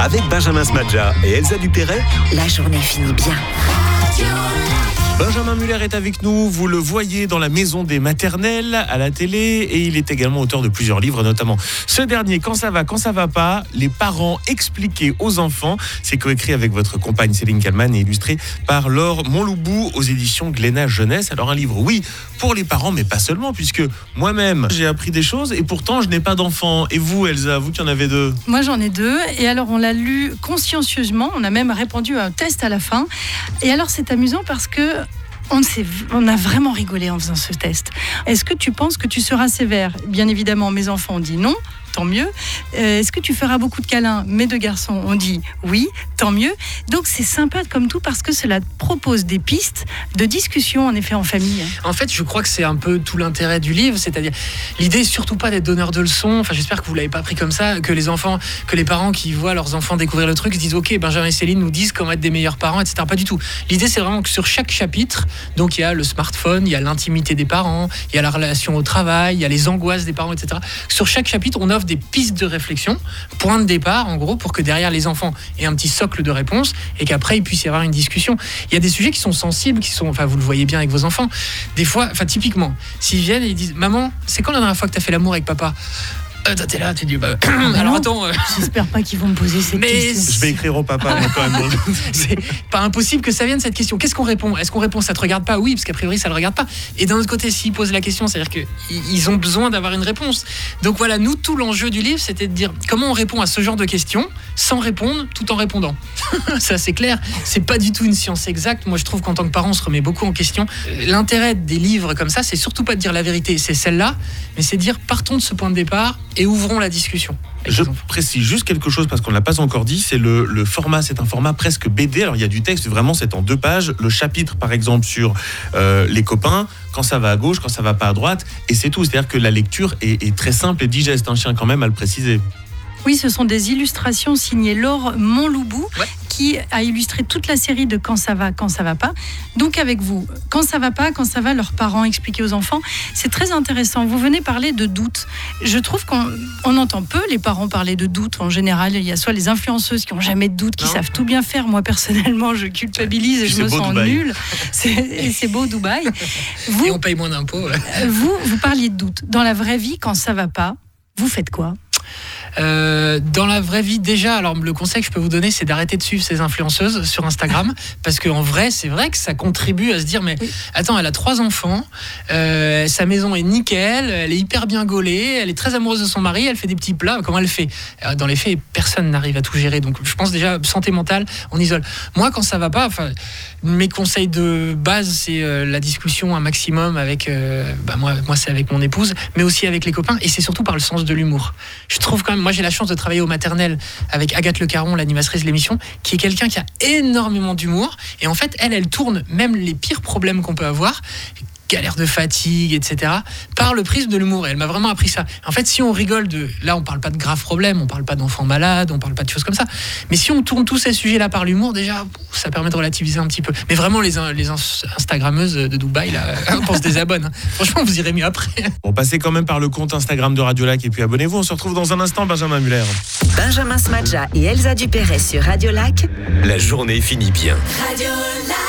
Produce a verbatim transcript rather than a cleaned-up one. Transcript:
Avec Benjamin Smadja et Elsa Dupéret, la journée finit bien. Benjamin Muller est avec nous, vous le voyez dans la maison des maternelles à la télé et il est également auteur de plusieurs livres, notamment ce dernier, Quand ça va, quand ça va pas, les parents expliqués aux enfants. C'est coécrit avec votre compagne Céline Kallmann et illustré par Laure Montloubou aux éditions Glénat Jeunesse. Alors un livre, oui, pour les parents, mais pas seulement, puisque moi-même j'ai appris des choses et pourtant je n'ai pas d'enfants. Et vous, Elsa, vous qui en avez deux? Moi j'en ai deux et alors on l'a lu consciencieusement, on a même répondu à un test à la fin. Et alors c'est amusant parce que On, s'est, on a vraiment rigolé en faisant ce test. Est-ce que tu penses que tu seras sévère? Bien évidemment, mes enfants ont dit non, tant mieux. Euh, est-ce que tu feras beaucoup de câlins? Mes deux garçons ont dit oui, tant mieux. Donc c'est sympa comme tout parce que cela propose des pistes de discussion en effet en famille. En fait, je crois que c'est un peu tout l'intérêt du livre, c'est-à-dire l'idée surtout pas d'être donneur de leçons. Enfin, j'espère que vous l'avez pas pris comme ça, que les enfants, que les parents qui voient leurs enfants découvrir le truc se disent ok, Benjamin et Céline nous disent comment être des meilleurs parents, et cetera. Pas du tout. L'idée, c'est vraiment que sur chaque chapitre, donc il y a le smartphone, il y a l'intimité des parents, il y a la relation au travail, il y a les angoisses des parents, et cetera. Sur chaque chapitre, on offre des pistes de réflexion, point de départ en gros, pour que derrière les enfants aient un petit socle de réponses et qu'après il puisse y avoir une discussion. Il y a des sujets qui sont sensibles, qui sont, enfin vous le voyez bien avec vos enfants. Des fois, enfin typiquement, s'ils viennent et ils disent maman, c'est quand la dernière fois que t'as fait l'amour avec papa? Euh, t'es là, tu dis bah, ah, alors non, attends. Euh... J'espère pas qu'ils vont me poser ces mais questions. Je vais écrire au papa moi, quand même. C'est pas impossible que ça vienne cette question. Qu'est-ce qu'on répond? Est-ce qu'on répond ça te regarde pas? Oui, parce qu'a priori ça le regarde pas. Et d'un autre côté, s'ils posent la question, c'est-à-dire qu'ils ont besoin d'avoir une réponse. Donc voilà, nous tout l'enjeu du livre, c'était de dire comment on répond à ce genre de questions sans répondre, tout en répondant. Ça c'est clair. C'est pas du tout une science exacte. Moi je trouve qu'en tant que parent, on se remet beaucoup en question. L'intérêt des livres comme ça, c'est surtout pas de dire la vérité, c'est celle-là, mais c'est de dire partons de ce point de départ et ouvrons la discussion. Je précise juste quelque chose parce qu'on ne l'a pas encore dit, c'est le, le format, c'est un format presque B D, alors il y a du texte, vraiment c'est en deux pages, le chapitre par exemple sur euh, les copains, quand ça va à gauche, quand ça va pas à droite, et c'est tout, c'est-à-dire que la lecture est, est très simple et digeste, un chien quand même à le préciser. Oui, ce sont des illustrations signées Laure Montloubou, ouais. qui a illustré toute la série de Quand ça va, quand ça va pas. Donc avec vous, quand ça va pas, quand ça va, leurs parents expliquer aux enfants, c'est très intéressant. Vous venez parler de doute. Je trouve qu'on on entend peu les parents parler de doute. En général, il y a soit les influenceuses qui n'ont jamais de doute, qui non. savent tout bien faire. Moi, personnellement, je culpabilise et je me sens nulle. C'est, et c'est beau Dubaï. Vous, et on paye moins d'impôts. Ouais. Vous, vous parliez de doute. Dans la vraie vie, quand ça va pas, vous faites quoi ? Euh, dans la vraie vie déjà, alors le conseil que je peux vous donner, c'est d'arrêter de suivre ces influenceuses sur Instagram, parce qu'en vrai, c'est vrai que ça contribue à se dire mais attends, elle a trois enfants, euh, sa maison est nickel, elle est hyper bien gaulée, elle est très amoureuse de son mari, elle fait des petits plats, comment elle fait? Dans les faits, personne n'arrive à tout gérer, donc je pense déjà santé mentale, on isole. Moi, quand ça va pas, enfin, mes conseils de base, c'est euh, la discussion un maximum avec, euh, bah moi, moi c'est avec mon épouse, mais aussi avec les copains, et c'est surtout par le sens de l'humour. Je trouve quand même, moi j'ai la chance de travailler au maternel avec Agathe Le Caron, l'animatrice de l'émission, qui est quelqu'un qui a énormément d'humour, et en fait elle, elle tourne même les pires problèmes qu'on peut avoir, galère de fatigue, et cetera, par le prisme de l'humour. Et elle m'a vraiment appris ça. En fait, si on rigole de... Là, on parle pas de graves problèmes, on parle pas d'enfants malades, on parle pas de choses comme ça. Mais si on tourne tous ces sujets-là par l'humour, déjà, ça permet de relativiser un petit peu. Mais vraiment, les, les Instagrammeuses de Dubaï, là, on se désabonne. Hein. Franchement, vous irez mieux après. Bon, passez quand même par le compte Instagram de Radio Lac et puis abonnez-vous. On se retrouve dans un instant, Benjamin Muller. Benjamin Smadja et Elsa Dupéret sur Radio Lac. La journée finit bien. Radio Lac.